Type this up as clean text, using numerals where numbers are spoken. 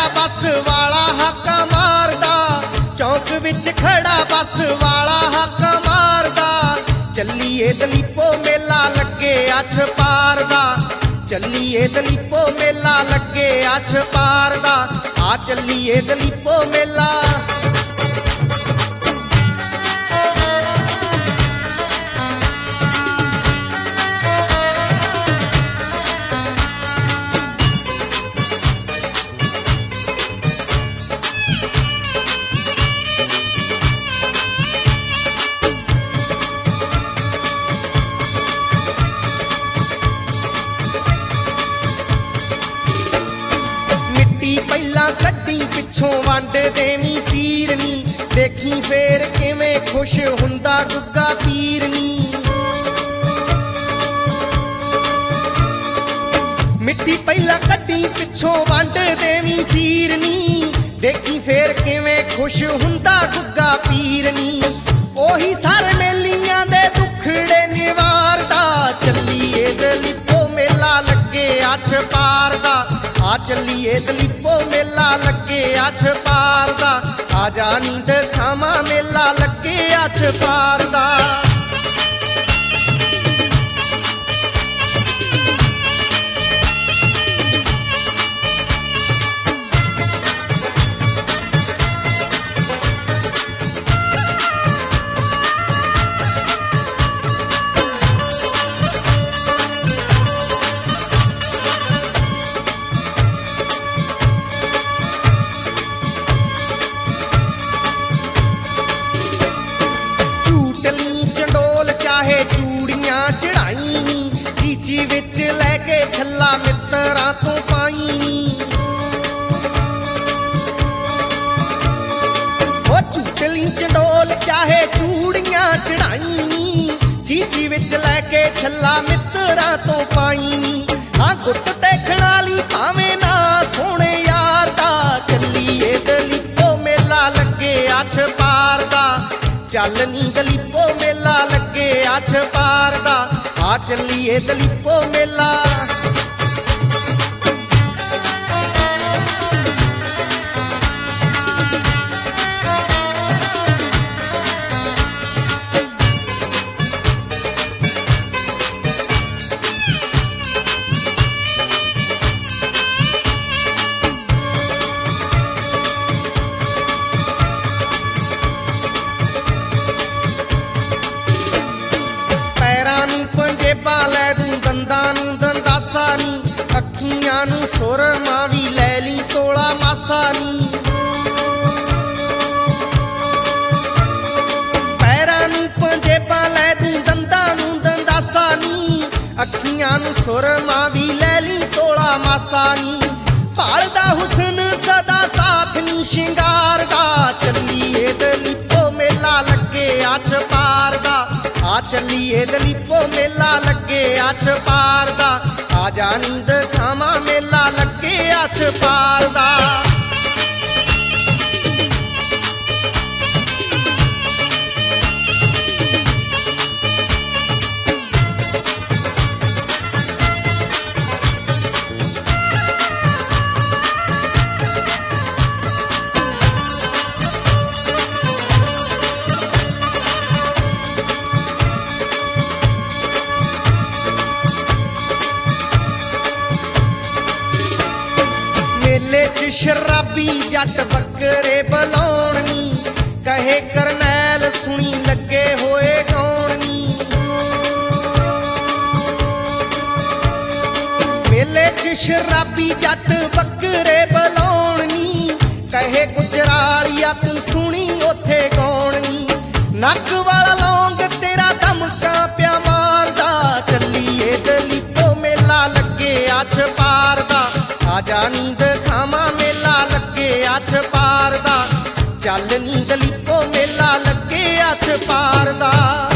बस वाला हाका मारदा, चौक विच खड़ा बस वाला हाका मारदा। चलिए दलीपो मेला लगे अछ पार दा, चलिए दलीपो मेला लगे अछ पार दा। आ चलिए दलीपो मेला। पहला कड्डी पिछों वंड देवी सीरनी, देखी फेर किवें खुश हुंदा गुग्गा पीरनी। मिट्टी पहला कड्डी पिछों वंड देवी सीरनी, देखी फेर किवें खुश हुंदा गुग्गा पीरनी। ओही सारे मेलियां दे दुखड़े निवारदा, चलिए दलीपो मेला लगे अछ पार दा। आ चलिए दलीपो मेला लगे अछ पार दा। आ जानी दिखावा मेला लगे अछ पार दा। चूड़ियां चढ़ाई चीची विच लैके छला मित्तरां तो पाई। ओ चूटली चंडोल चाहे चूड़ियां चढ़ाई, चीची विच लैके छला मित्तरां तो पाई। हाँ गुट ते खड़ाली भावें ना सोने यार दा, चलिए दलीपो मेला लगे अछ पार दा। चल नी दलीपो मेला लगे अछ पार दा। आ चलिए दलीपो मेला। लै दूं दंदां नूं दंदासा नी, अखियां नूं सुरमा भी लै ली तोला मासा नी। पैरां नूं पंजेबां लै दूं दंदां नूं दंदासा नी, अखियां नूं सुरमा भी लै ली तोला मासा नी। भालदा हुस्न सदा साथ नी शिंगार दा, चलिए दलीपो मेला लगे अछ पार दा। आ चलिए दलीपो मेला लगे अछ पार दा। आ जानी दिखावा मेला लगे अछ पार दा। मेले च शराबी जट बकरे बलाउणी, कहे करनैल सुनी लगे होए गाउणी। मेले च शराबी जट बकरे बलाउणी, कहे गुजरालिया तू सुनी ओथे गाउणी। नक वाला लौंग तेरा दमका प्या मारदा, चलिए दलीपो मेला लगे अछ पार दा। आ जानी दिखावा मेला लगे अछ पार दा। चल नी दलीपो मेला लगे अछ पार दा।